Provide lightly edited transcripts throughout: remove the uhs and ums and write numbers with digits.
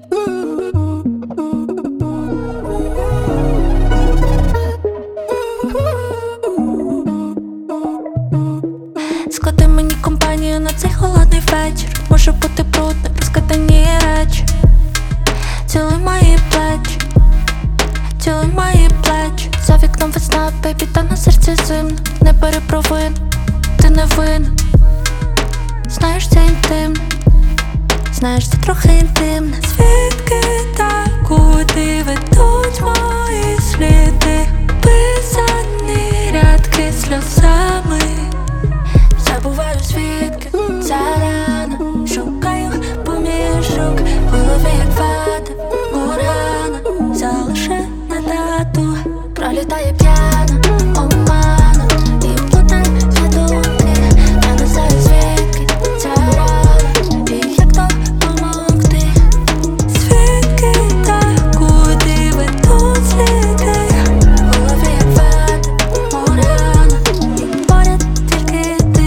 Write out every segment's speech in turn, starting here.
Склади мені компанію на цей холодний вечір. Може бути брудно, розкидані речі. Цілуй мої плечі, цілуй мої плечі. За вікном весна, бейбі, та на серці зимно. Не бери провин, ти не винен. Знаєш, це інтимно, знаєш, це трохи інтимно. Звідки та куди ведуть мої сліди? Писані рядки сльозами. Забуваю звідки зарано, шукаю поміж рук. В голові як вода, урагана. Залиши на дату, пролітає п'яна омана. І плутає думки, я не знаю звідки зарано. І як допомогти? Звідки та куди ведуть сліди? В голові як вода, урагана. І поряд тільки ти.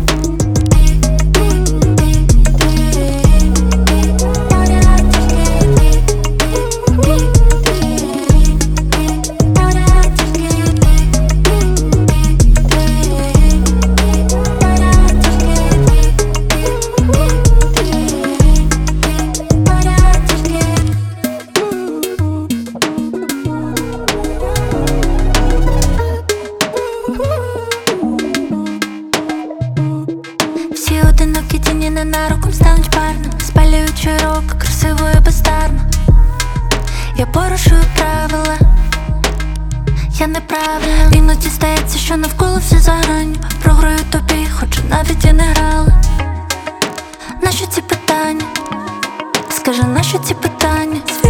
Всі одинокі тіні ненароком стануть парними, спалюючи роки, красиво і бездарно. Я порушую правила, я неправильна. Іноді здається, що навколо всі за гранню. Програю тобі, хоча навіть і не грала. Нащо ці питання? Скажи, нащо ці питання?